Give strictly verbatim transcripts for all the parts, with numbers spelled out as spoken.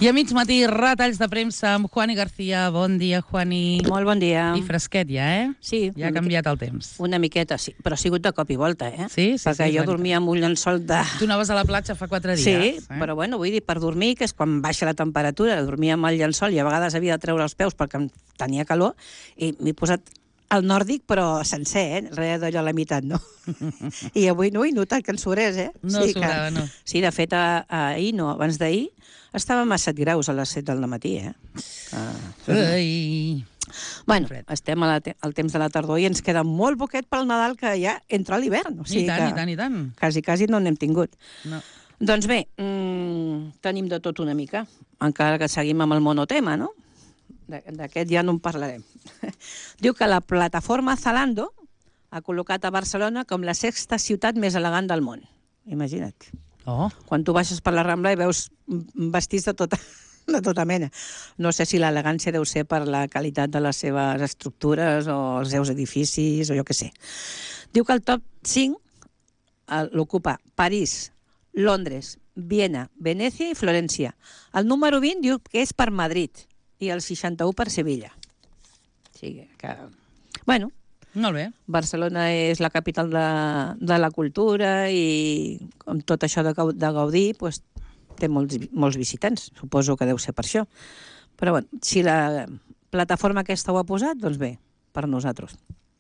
I a mig matí, retalls de premsa amb Juani García. Bon dia, Juani. Molt bon dia. I fresquet ja, eh? Sí. Ja ha canviat el temps. Una miqueta, sí. Però ha sigut de cop i volta, eh? Sí, sí, Perquè sí. jo dormia amb un llençol de... Tu anaves a la platja fa quatre dies. Sí, eh? però bueno, vull dir, per dormir, que és quan baixa la temperatura, dormia amb el llençol i a vegades havia de treure els peus perquè em tenia calor, i m'he posat el nòrdic, però sencer, eh? Res d'allò a la meitat, no? I avui no he notat que en sobrés, eh? No sí, sobrava, que... no. Sí, de fet, a, ahir, no, abans d'ahir, estàvem a set graus a les set del matí, eh? Ah, Ai... Bueno, estem a la te al temps de la tardor i ens queda molt poquet pel Nadal, que ja entra l'hivern. O sigui I tant, que i tant, i tant. Quasi, quasi no n'hem tingut. No. Doncs bé, mmm, tenim de tot una mica, encara que seguim amb el monotema, no? D'aquest ja no en parlarem. Diu que la plataforma Zalando ha col·locat a Barcelona com la sexta ciutat més elegant del món. Imagina't. Oh. Quan tu baixes per la Rambla i veus vestits de tota, de tota mena. No sé si l'elegància deu ser per la qualitat de les seves estructures o els seus edificis o jo què sé. Diu que el top cinc l'ocupa París, Londres, Viena, Venècia i Florència. El número vint diu que és per Madrid i el seixanta-u per Sevilla. O sigui que... Bueno, molt bé. Barcelona és la capital de, de la cultura i amb tot això de, de gaudir pues, té molts, molts visitants. Suposo que deu ser per això. Però bueno, si la plataforma aquesta ho ha posat, doncs bé, per nosaltres.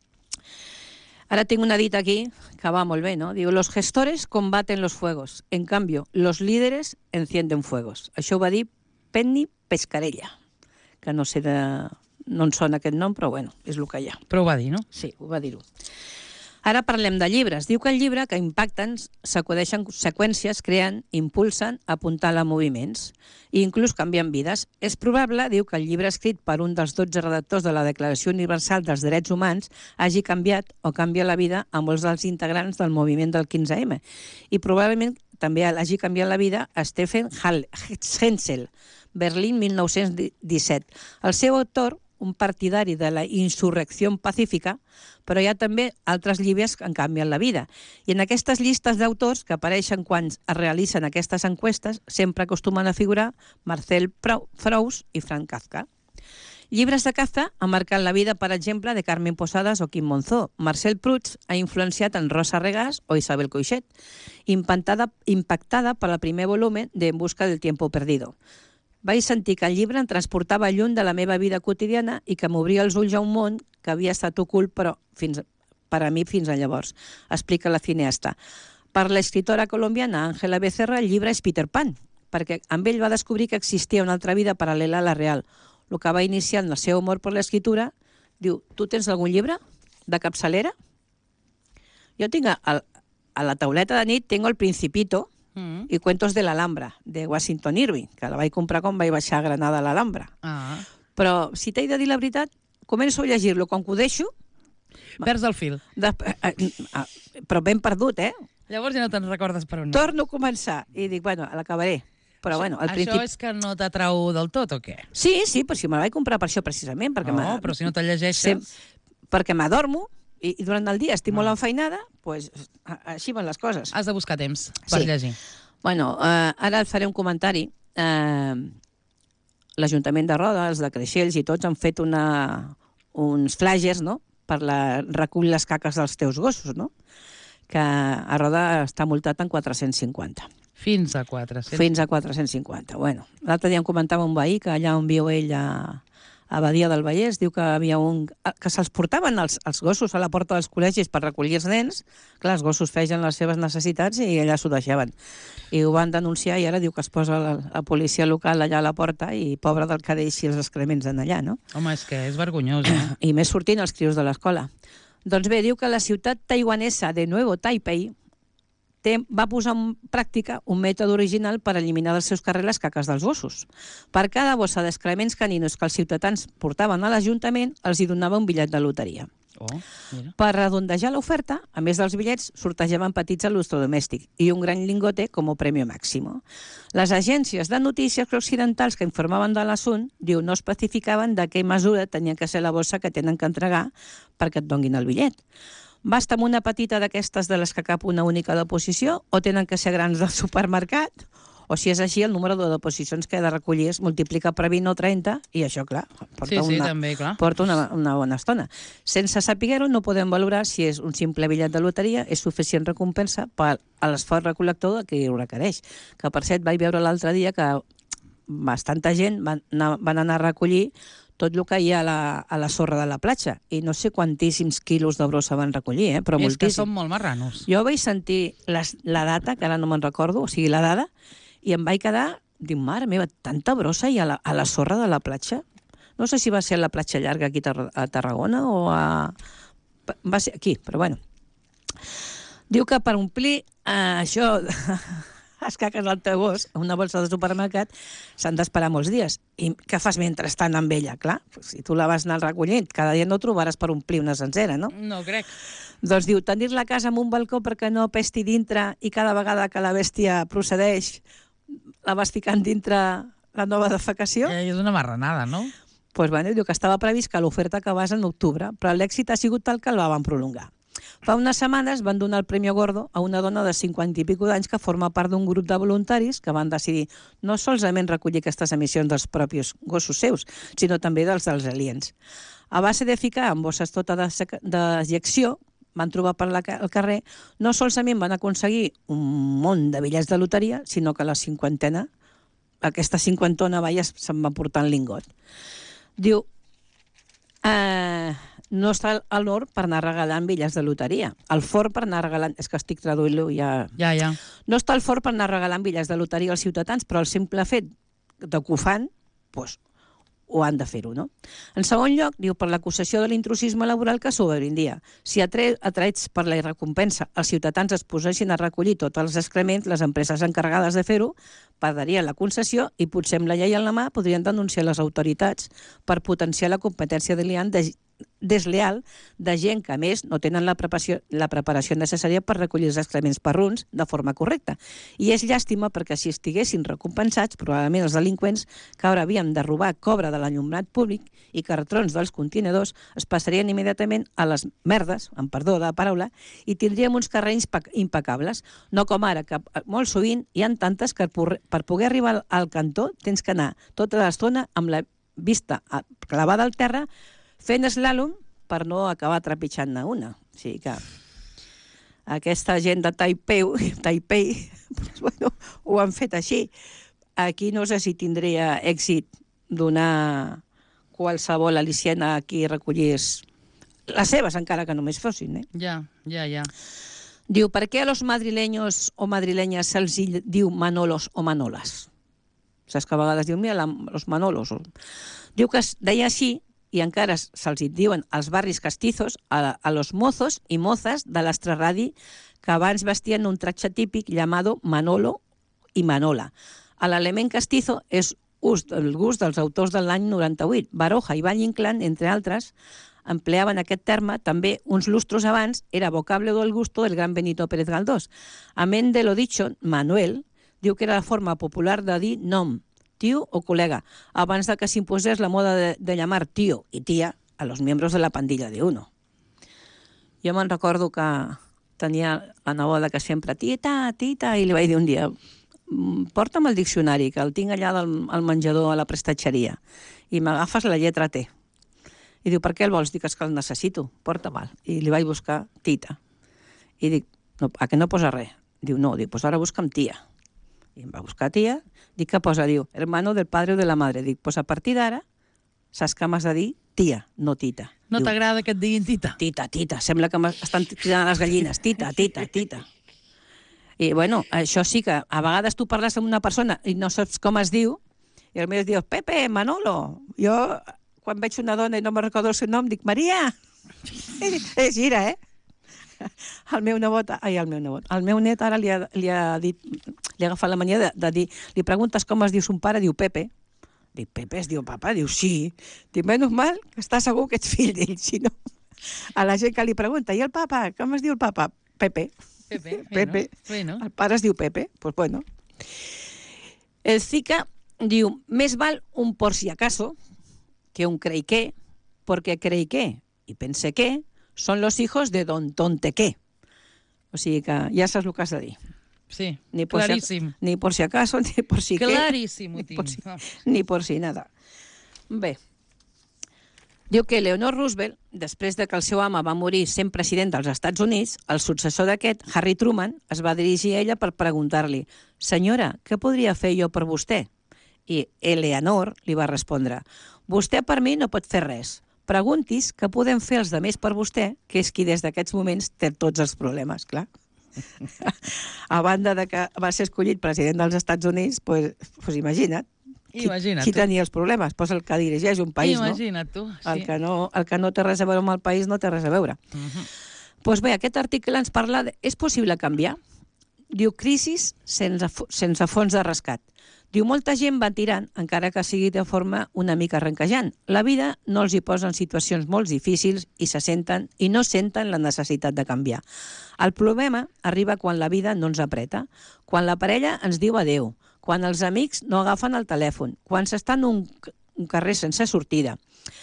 Ara tinc una dita aquí que va molt bé, ¿no? Diu, los gestores combaten los fuegos, en cambio, los líderes encienden fuegos. Això ho va dir Penny Pescarella, que no sé de... no en sona aquest nom, però bueno, és el que hi ha. Però ho va dir, no? Sí, ho va dir-ho. Ara parlem de llibres. Diu que el llibre que impacten s'acudeixen seqüències, creen, impulsen, apuntalen moviments i inclús canvien vides. És probable, diu, que el llibre escrit per un dels dotze redactors de la Declaració Universal dels Drets Humans hagi canviat o canvia la vida a molts dels integrants del moviment del quinze ema. I probablement també hagi canviat la vida a Stephen Hensel, Berlín, mil nou-cents disset. El seu autor, un partidari de la insurrecció pacífica, però hi ha també altres llibres que han canviat la vida. I en aquestes llistes d'autors que apareixen quan es realitzen aquestes enquestes sempre acostumen a figurar Marcel Proust i Frank Kafka. Llibres de Kafka han marcat la vida, per exemple, de Carmen Posadas o Quim Monzó. Marcel Proust ha influenciat en Rosa Regàs o Isabel Coixet, impactada, impactada per el primer volumen de En busca del tiempo perdido. Vaig sentir que el llibre em transportava lluny de la meva vida quotidiana i que m'obria els ulls a un món que havia estat ocult, però fins, per a mi fins a llavors, explica la cineasta. Per l'escriptora colombiana Ángela Becerra, el llibre és Peter Pan, perquè amb ell va descobrir que existia una altra vida paral·lela a la real. El que va iniciar en el seu amor per l'escriptura, diu, tu tens algun llibre de capçalera? Jo tinc, a, a la tauleta de nit, tinc El Principito, Mm. i Cuentos de l'Alhambra, de Washington Irving, que la vaig comprar quan vaig baixar a Granada a l'Alhambra. Ah. Però, si t'he de dir la veritat, començo a llegir-lo. Quan ho deixo... Perds el fil. De, eh, eh, però ben perdut, eh? Llavors ja no te'n recordes per on. Torno a començar i dic, bueno, l'acabaré. Però, això, bueno, al principi... principi... Això és que no t'atrau del tot, o què? Sí, sí, però si me la vaig comprar per això, precisament. Perquè no, però si no te'l llegeixes... Sem... Perquè m'adormo, i, i durant el dia estic molt enfeinada, doncs així van les coses. Has de buscar temps per sí. llegir. Bueno, eh, ara et faré un comentari. Eh, L'Ajuntament de Roda, els de Creixells i tots han fet una, uns flagers, no?, per la, recull les caques dels teus gossos, no?, que a Roda està multat en quatre-cents cinquanta. Fins a quatre-cents? Fins a quatre-cents cinquanta. Bueno, l'altre dia em comentava un veí que allà on viu ell a, a Badia del Vallès, diu que havia un... que se'ls portaven els, els gossos a la porta dels col·legis per recollir els nens. Clar, els gossos feien les seves necessitats i allà s'ho deixaven. I ho van denunciar i ara diu que es posa la, la policia local allà a la porta i pobre del que deixi els excrements en allà, no? Home, és que és vergonyós, eh? I més sortint els crios de l'escola. Doncs bé, diu que la ciutat taiwanesa de Nuevo Taipei té, va posar en pràctica un mètode original per eliminar dels seus carrers les caques dels gossos. Per cada bossa d'excrements caninos que els ciutadans portaven a l'Ajuntament, els hi donava un bitllet de loteria. Oh, mira. Per redondejar l'oferta, a més dels bitllets, sortejaven petits electrodomèstics i un gran lingote com a premi màxim. Les agències de notícies occidentals que informaven de l'assumpte, diu, no especificaven de què mesura tenia que ser la bossa que tenen que entregar perquè et donguin el bitllet. Basta amb una petita d'aquestes de les que cap una única deposició o tenen que ser grans del supermercat O si és així, el número de deposicions que ha de recollir es multiplica per vint o trenta i això, clar, porta, Sí, sí, una, també, clar. porta una, una bona estona. Sense saber-ho, no podem valorar si és un simple bitllet de loteria és suficient recompensa per a l'esforç recol·lector que ho requereix. Que, per cert, vaig veure l'altre dia que bastanta gent van anar, van anar a recollir tot el que hi ha a la, a la sorra de la platja. I no sé quantíssims quilos de brossa van recollir, eh? Però és moltíssim. que són molt marranos. Jo vaig sentir les, la data, que ara no me'n recordo, o sigui, la dada, i em vaig quedar, dic, mare meva, tanta brossa hi ha a la, a la sorra de la platja? No sé si va ser a la platja llarga aquí a Tarragona o a... Va ser aquí, però bueno. Diu que per omplir eh, això... les caques del teu gos, una bolsa de supermercat, s'han d'esperar molts dies. I què fas mentrestant amb ella? Clar, si tu la vas anar recollint, cada dia no trobaràs per omplir una sencera, no? No crec. Doncs diu, tenir la casa amb un balcó perquè no pesti dintre i cada vegada que la bèstia procedeix la vas ficant dintre la nova defecació? Eh, és una marranada, no? Doncs pues, bueno, diu que estava previst que l'oferta acabés en octubre, però l'èxit ha sigut tal que la van prolongar. Fa unes setmanes van donar el Premi Gordo a una dona de cinquanta i pico d'anys que forma part d'un grup de voluntaris que van decidir no solament recollir aquestes emissions dels propis gossos seus, sinó també dels dels aliens. A base de ficar en bosses tota de dejecció, van trobar per la, al carrer, no solament van aconseguir un munt de bitllets de loteria, sinó que la cinquantena, aquesta cinquantona vaia se'n va portar en lingot. Diu, eh, no està a l'or per anar regalant bitllets de loteria. El fort per anar regalant... És que estic traduint-lo ja... Ja, ja. No està el fort per anar regalant bitllets de loteria als ciutadans, però el simple fet de que ho fan, doncs, ho han de fer-ho, no? En segon lloc, diu, per l'acusació de l'intrusisme laboral que s'obrindia. Si atre atraets per la recompensa els ciutadans es posessin a recollir tots els excrements, les empreses encarregades de fer-ho perdrien la concessió i potser amb la llei en la mà podrien denunciar les autoritats per potenciar la competència de desleal de gent que, a més, no tenen la preparació, la preparació necessària per recollir els excrements perruns de forma correcta. I és llàstima perquè si estiguessin recompensats, probablement els delinqüents que ara havien de robar cobre de l'enllumenat públic i cartrons dels contenidors es passarien immediatament a les merdes, en perdó de la paraula, i tindríem uns carrers impecables. No com ara, que molt sovint hi ha tantes que per poder arribar al cantó tens que anar tota l'estona amb la vista clavada al terra fent slalom per no acabar trepitjant-ne una. O sigui que aquesta gent de Taipei, Taipei doncs, bueno, ho han fet així. Aquí no sé si tindria èxit donar qualsevol aliciena a qui recollís les seves, encara que només fossin. Eh? Ja, ja, ja. Diu, per què a los madrileños o madrileñas se'ls diu Manolos o Manolas? Saps que a vegades diu, mira, la, los Manolos. Diu que es deia així i encara se'ls diuen als barris castizos a, a los mozos i mozas de l'extraradi que abans vestien un tratge típic llamado Manolo i Manola. L'element castizo és ús del gust dels autors de l'any noranta-vuit. Baroja i Valle Inclán, entre altres, empleaven aquest terme. També uns lustros abans era vocable del gusto del gran Benito Pérez Galdós. Amén de lo dicho, Manuel diu que era la forma popular de dir nom, tío o colega, abans de que s'imposés la moda de, de llamar tío i tia a los miembros de la pandilla de uno. Jo me'n recordo que tenia la neboda que sempre, tita, tita, i li vaig dir un dia, porta'm el diccionari, que el tinc allà del, al menjador a la prestatgeria, i m'agafes la lletra T. I diu, per què el vols? Dic, és que el necessito, porta-me'l. I li vaig buscar tita. I dic, no, a què no posa res? Diu, no, dic, pues ara busca'm tia. I em va buscar tia, dic, què posa? Diu, hermano del padre o de la madre. Dic, pues a partir d'ara, saps que m'has de dir tia, no tita. No t'agrada que et diguin tita? Tita, tita, sembla que m'estan cridant les gallines, tita, tita, tita. I bueno, això sí que a vegades tu parles amb una persona i no saps com es diu, i el meu diu, Pepe, Manolo. Jo, quan veig una dona i no me'n recordo el seu nom, dic, Maria. És gira, eh? El meu nebot, ai, el meu nebot, el meu net ara li ha, li ha dit, li ha agafat la mania de, de dir, li preguntes com es diu son pare, diu Pepe. Dic, Pepe es diu papa? Diu, sí. Dic, menys mal que està segur que ets fill d'ell, si no, a la gent que li pregunta, i el papa, com es diu el papa? Pepe. Pepe, Pepe. Bueno. El pare es diu Pepe, pues bueno. El Zika diu, més val un por si acaso que un crei que, porque crei que, i pense que, són los hijos de don Tontequé. O sigui que ja saps el que has de dir. Sí, ni por claríssim. Si, ni por si acaso, ni por si Claríssim ho què, tinc. ni, si, ni por si nada. Bé, diu que Eleanor Roosevelt, després de que el seu home va morir sent president dels Estats Units, el successor d'aquest, Harry Truman, es va dirigir a ella per preguntar-li: «Senyora, què podria fer jo per vostè?» I Eleanor li va respondre: «Vostè per mi no pot fer res. Preguntis què podem fer els demés per vostè, que és qui des d'aquests moments té tots els problemes», clar. A banda de que va ser escollit president dels Estats Units, pues, pues imagina't, qui, Imagina't qui tu. tenia els problemes? Pues el que dirigeix un país, Imagina't no? tu, sí. El que no, el que no té res a veure amb el país no té res a veure. Uh -huh. Pues bé, aquest article ens parla de... És possible canviar? Diu crisis sense, sense fons de rescat. Diu, molta gent va tirant, encara que sigui de forma una mica arrenquejant. La vida no els hi posa en situacions molt difícils i se senten i no senten la necessitat de canviar. El problema arriba quan la vida no ens apreta, quan la parella ens diu adeu, quan els amics no agafen el telèfon, quan s'està en un, un carrer sense sortida.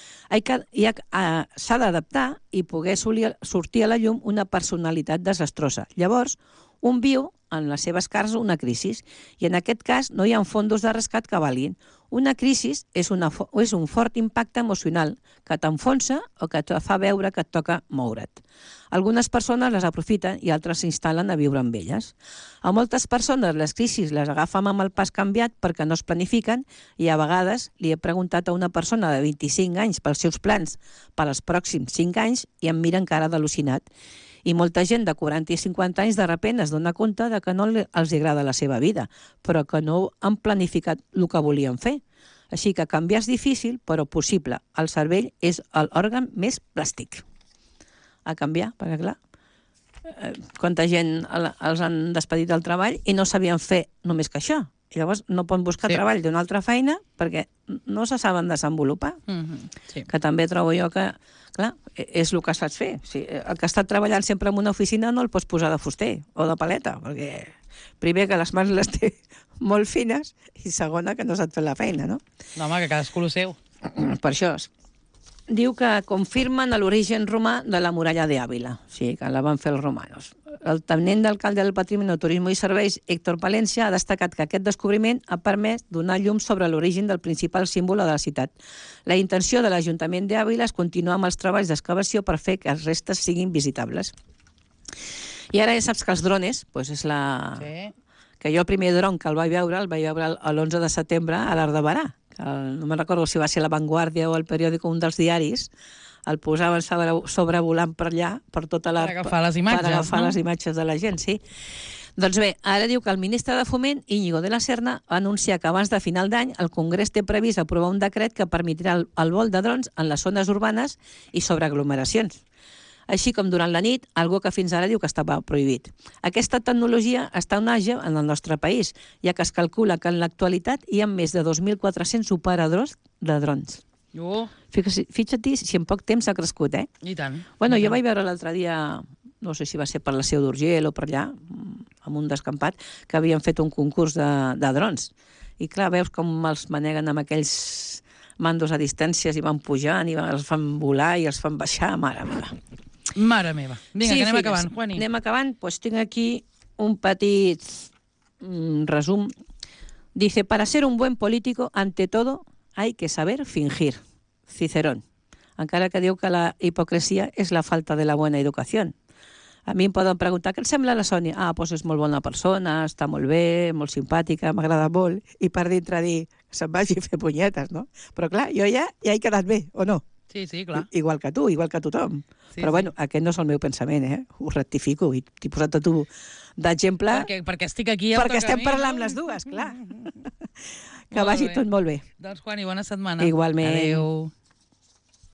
S'ha d'adaptar i poder sortir a la llum una personalitat desastrosa. Llavors, un viu en les seves cares una crisi, i en aquest cas no hi ha fondos de rescat que valguin. Una crisi és, una, és un fort impacte emocional que t'enfonsa o que et fa veure que et toca moure't. Algunes persones les aprofiten i altres s'instal·len a viure amb elles. A moltes persones les crisis les agafen amb el pas canviat perquè no es planifiquen, i a vegades li he preguntat a una persona de vint-i-cinc anys pels seus plans per als pròxims cinc anys i em mira encara d'al·lucinat. I molta gent de quaranta i cinquanta anys de repent es dona compte de que no els agrada la seva vida, però que no han planificat el que volien fer. Així que canviar és difícil, però possible. El cervell és l'òrgan més plàstic a canviar, perquè clar, eh, quanta gent els han despedit del treball i no sabien fer només que això. I llavors no poden buscar sí. treball d'una altra feina perquè no se saben desenvolupar. Mm-hmm. Sí. Que també trobo jo que, clar, és el que saps fer. O sigui, el que ha estat treballant sempre en una oficina no el pots posar de fuster o de paleta, perquè primer que les mans les té molt fines i segona que no sap fer la feina, no? No, home, que cadascú el seu. Per això diu que confirmen l'origen romà de la muralla d'Àvila, o sigui, que la van fer els romanos. El tenent d'alcalde del Patrimoni, Turisme i Serveis, Héctor Palencia, ha destacat que aquest descobriment ha permès donar llum sobre l'origen del principal símbol de la ciutat. La intenció de l'Ajuntament d'Àvila és continuar amb els treballs d'excavació per fer que els restes siguin visitables. I ara ja saps que els drones, doncs és la... Sí. Que jo el primer dron que el vaig veure, el vaig veure l'onze de setembre a l'Arc de Berà. El, no me'n recordo si va ser La Vanguardia o el periòdic, un dels diaris, el posaven sobre, sobrevolant per allà, per tota la... Per agafar les imatges, per agafar no? les imatges de la gent, sí. Doncs bé, ara diu que el ministre de Foment, Íñigo de la Serna, va anunciar que abans de final d'any el Congrés té previst aprovar un decret que permetrà el, el vol de drons en les zones urbanes i sobre aglomeracions, així com durant la nit, algo que fins ara diu que estava prohibit. Aquesta tecnologia està en auge en el nostre país, ja que es calcula que en l'actualitat hi ha més de dos mil quatre-cents operadors de drons. Oh. Fixa't si en poc temps ha crescut, eh? I tant. Bueno, I jo tant. vaig veure l'altre dia, no sé si va ser per la Seu d'Urgell o per allà, amb un descampat, que havien fet un concurs de, de drons. I clar, veus com els maneguen amb aquells mandos a distàncies i van pujant i els fan volar i els fan baixar, mare meva. Mare meva. Vinga, sí, que anem figues. acabant, Juani. Anem acabant. Pues tinc aquí un petit mm, resum. Dice, para ser un buen político, ante todo, hay que saber fingir. Cicerón. Encara que diu que la hipocresia és la falta de la bona educació. A mi em poden preguntar què et sembla la Sònia? Ah, doncs és molt bona persona, està molt bé, molt simpàtica, m'agrada molt, i per dintre dir que se'n vagi a fer punyetes, no? Però clar, jo ja, ja he quedat bé, o no? Sí, sí, clar. Igual que tu, igual que tothom. Sí, Però sí. bueno, aquest no és el meu pensament, eh? Ho rectifico i t'he posat a tu d'exemple. Perquè, perquè estic aquí... Perquè estem parlant les dues, clar. Que vagi tot molt bé. Doncs, Juani, bona setmana. Igualment. Adéu.